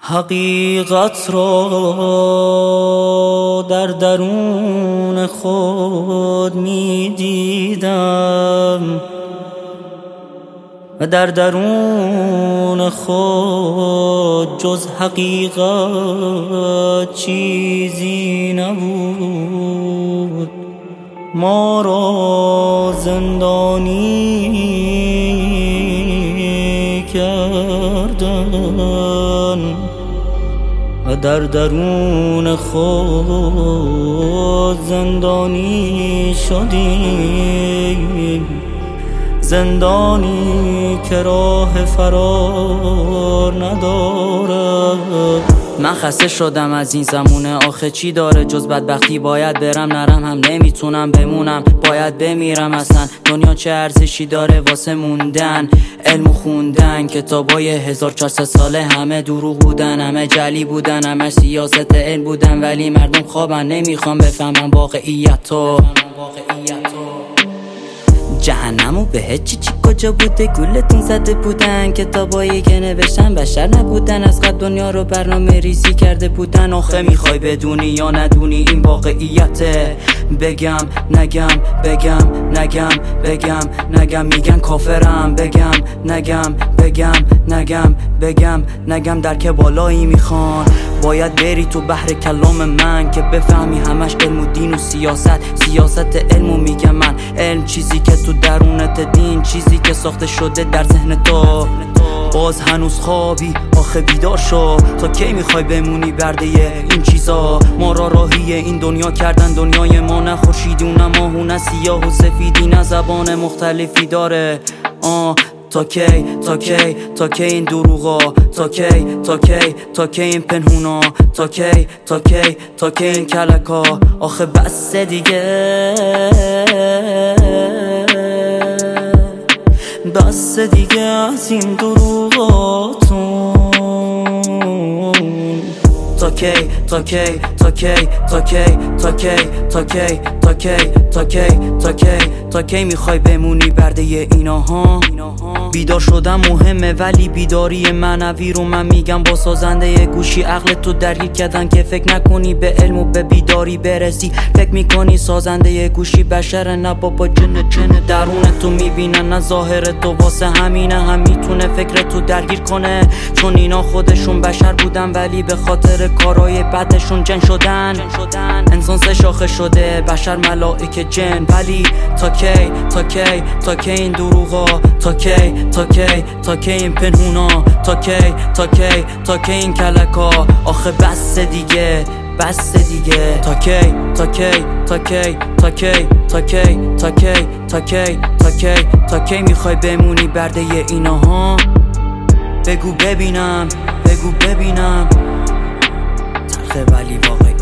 حقیقت را در درون خود می دیدم و در درون خود جز حقیقت چیزی نبود. ما را زندانی کردن و در درون خود زندانی شدیم، زندانی که راه فرار ندارد. من خسته شدم از این زمونه، آخه چی داره جز بدبختی؟ باید برم نرم هم نمیتونم بمونم، باید بمیرم اصلا. دنیا چه ارزشی داره واسه موندن؟ علم خوندن، کتابای 1400 ساله همه دروغ بودن، همه جعلی بودن، همه سیاست علم بودن، ولی مردم خوابن نمیخوام بفهمم واقعیتو. جهنم و بهت چی کجا بوده؟ گولتون زده بودن، کتابایی که نوشتن بشر نبودن، از قبل دنیا رو برنامه ریزی کرده بودن. آخه میخوای بدونی یا ندونی این واقعیته؟ بگم نگم، بگم نگم، بگم نگم، میگن کافرم، بگم نگم، بگم نگم، بگم نگم. درک بالایی میخوان، باید بری تو بحر کلام من که بفهمی همش علم و دین و سیاست. سیاست علمو میگم من، علم چیزی که تو درونت، دین چیزی که ساخته شده در ذهن تو. باز هنوز خوابی؟ آخه بیدار شو، تا کی میخوای بمونی برده این چیزا؟ ما را راهی این دنیا کردن، دنیای ما نه خورشیدی و نه ماه و نه سیاه و سفیدی، نه زبان مختلفی داره. تا کی تا کی تا کی این دروغا؟ تا کی تا کی تا کی این پنهونا؟ تا کی تا کی تا کی این کلکا؟ آخه بس دیگه، بس دیگه از این دروغاتون. تا کی تا کی تا کی تا کی تا کی تا کی تا کی تا کی تا کی تا کی میخوای بمونی برده ایناها؟ بیدار شدم مهمه، ولی بیداری معنوی رو من میگم با سازنده گوشی. عقل تو درگیر کردن که فکر نکنی به علم و به بیداری برسی. فکر میکنی سازنده گوشی بشره، نه بابا جن درون تو میبینن، نه ظاهر تو. واسه همینه هم میتونه فکر تو درگیر کنه، چون اینا خودشون بشر بودن ولی به خاطر کارهای بدشون جن شدن. انسان سه شاخه شده، بشر ملائکه جن. ولی تا کی تا کی تا کی این دروغا؟ تا کی تا کی تا کی این پنهونا؟ تا کی تا کی تا کی این کلکا؟ آخه بس دیگه، بس دیگه. تا کی تا کی تا کی تا کی تا کی تا کی تا کی تا کی تا کی میخوای بمونی برده ایناها؟ بگو ببینم، بگو ببینم. تلخه ولی واقعی.